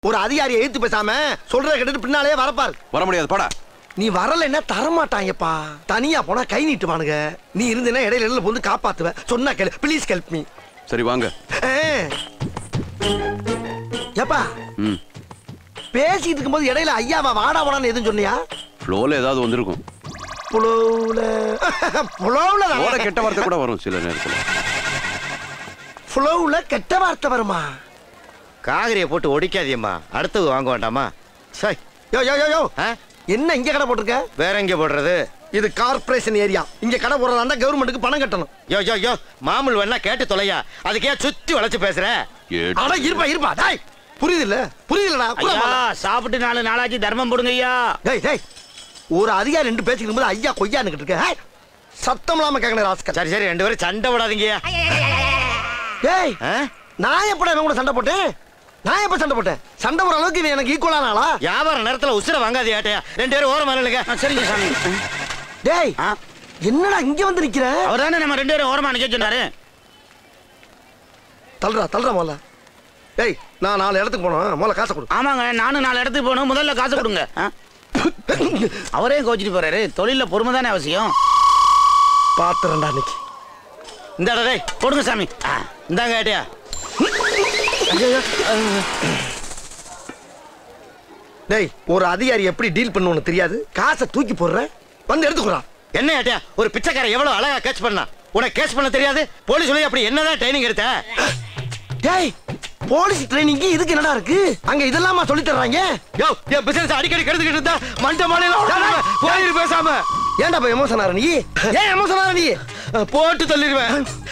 ஒரு அதிகாரியை எழுத்து பேசாம சொல்றத கேட்டுட்டு பின்னாலே வரப்பாரு. வர முடியாது போடா. நீ வரலன்னா தரமாட்டாங்கப்பா. தனியா போனா கை நீட்டுவானுங்க. நீ இருந்தேன்னா இடையில இடையில வந்து காப்பாத்துவ. சொன்னா கேளு, ப்ளீஸ் ஹெல்ப் மீ. சரி வாங்க. ஏப்பா பேசிட்டு இருக்கும்போது இடையில ஐயாவா வாடா வாடான்னு எதுவும் சொன்னியா? ஃப்ளோல ஏதாவது வந்திருக்கும். ஃப்ளோல கெட்ட வார்த்தை கூட வரும் சில நேரத்துல. ஃப்ளோல கெட்ட வார்த்தை வருமா? காகரியை போட்டு ஒடிக்காதியம்மா. அடுத்தது வாங்க வேண்டாமா? சை. யோ யோ யோ யோ என்ன இங்க கடை போட்டிருக்க? வேற எங்க போடுறது? இது கார்ப்பரேஷன் ஏரியா. இங்க கடை போடுறதா கவர்மெண்ட்டுக்கு பணம் கட்டணும். யோ யோ யோ மாமூல் வேணா கேட்டு தொலையா. அதுக்கே சுத்தி வளைச்சு பேசுற. அட இருப்பா இருப்பா. டேய் புரியுதுல்ல? புரியுதுலடா. ஐயா சாப்பிட்டு 4 நாளாச்சு தர்மம் போடுங்க ஐயா. டேய் டேய் ஒரு அதிகாரி ரெண்டு பேசிக்கிட்டு போது ஐயா கொய்யான்னுகிட்டு இருக்க. சத்தம் இல்லாம கேட்கணும் ராஸ்கல். சரி சரி ரெண்டு பேரும் சண்டை விடாதீங்கயா. டேய் நான் எப்படா இவன் கூட சண்டை போட்டேன்? நான் எப்ப சண்டை போட்டேன்? சண்டை போற அளவுக்கு இவன் எனக்கு ஈக்குவலான ஆளா? வியாபார நேரத்துல உசுர வாங்காதே ஏட்டையா. ரெண்டு பேரும் ஓரமா நில்லுங்க. சரிங்க சாமி. டேய் என்னடா இங்க வந்து நிக்கிற? அவர் தானே நம்ம 2 பேரும் ஓரமா நிக்க சொன்னாரு. தள்ளுறா முதல்ல. டேய் நான் 4 இடத்துக்கு போனோம். முதல்ல காசை கொடு. ஆமாங்க நானும் 4 இடத்துக்கு போகணும். முதல்ல காசு கொடுங்க. அவரே கோச்சிட்டு போறாரு. தொழில பொறுமை தானே அவசியம். பாத்துறேன்டா இன்னைக்கு. இந்த டேய் கொடுங்க சாமி. இந்தாங்க ஏட்டையா. டேய் ஒரு அதிகாரி எப்படி டீல் பண்ணுவோன்னு தெரியாது. காசை தூக்கி போடுற வந்து எடுத்துக்குறான். என்ன ஏட்டையா ஒரு பிச்சைக்காரன் எவ்வளவு அழகா கேட்ச் பண்ணா. உனக்கு கேட்ச் பண்ண தெரியாது? போலீஸ் சொல்லி அப்படி என்னதான் ட்ரைனிங் எடுத்த? டேய் போலீஸ் ட்ரைனிங் இதுக்கு என்னடா இருக்கு? அங்க இதெல்லாமா சொல்லி தர்றாங்க? யோ என் பிசினஸ் அடிக்கடி கெடுத்துக்கிட்டு இருந்தா மண்ட மாலையில போயிரு பேசாம. ஏன்டா போய் எமோஷன் ஆற நீ? ஏன் எமோஷன் ஆற நீ? போட்டு தள்ளிடுவேன்.